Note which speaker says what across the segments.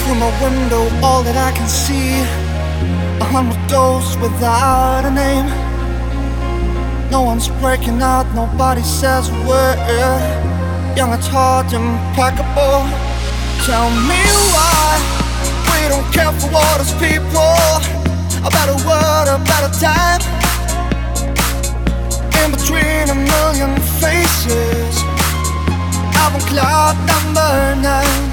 Speaker 1: Through my window, all that I can see, 100 ghosts without a name. No one's breaking out, nobody says a word. Young at heart, impeccable. Tell me why we don't care for what is people. A better word, a better time. In between a million faces, avant-cloud number 9.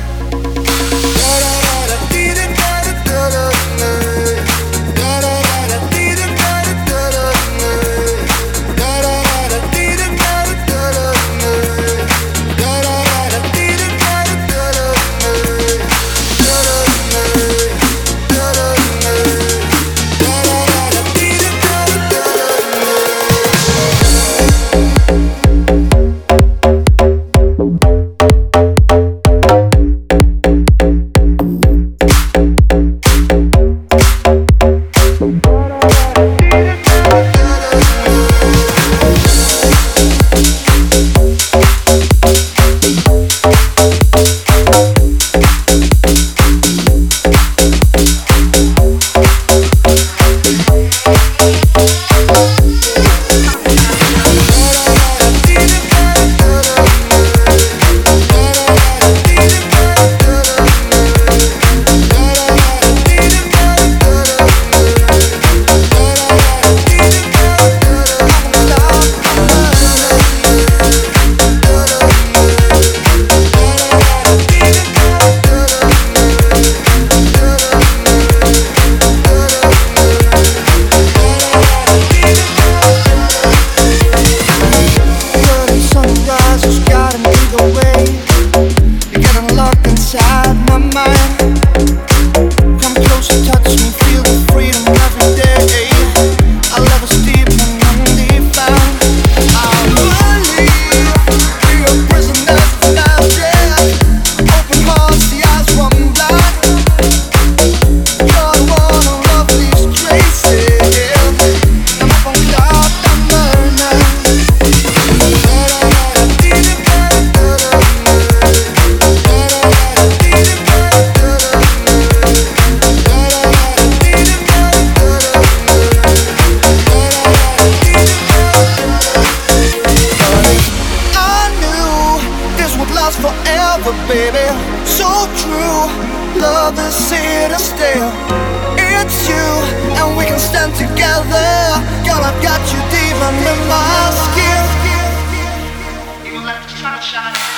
Speaker 1: Forever, baby, so true. Love is here to stay. It's you, and we can stand together. Girl, I've got you deep under my skin.
Speaker 2: You let the sun shine.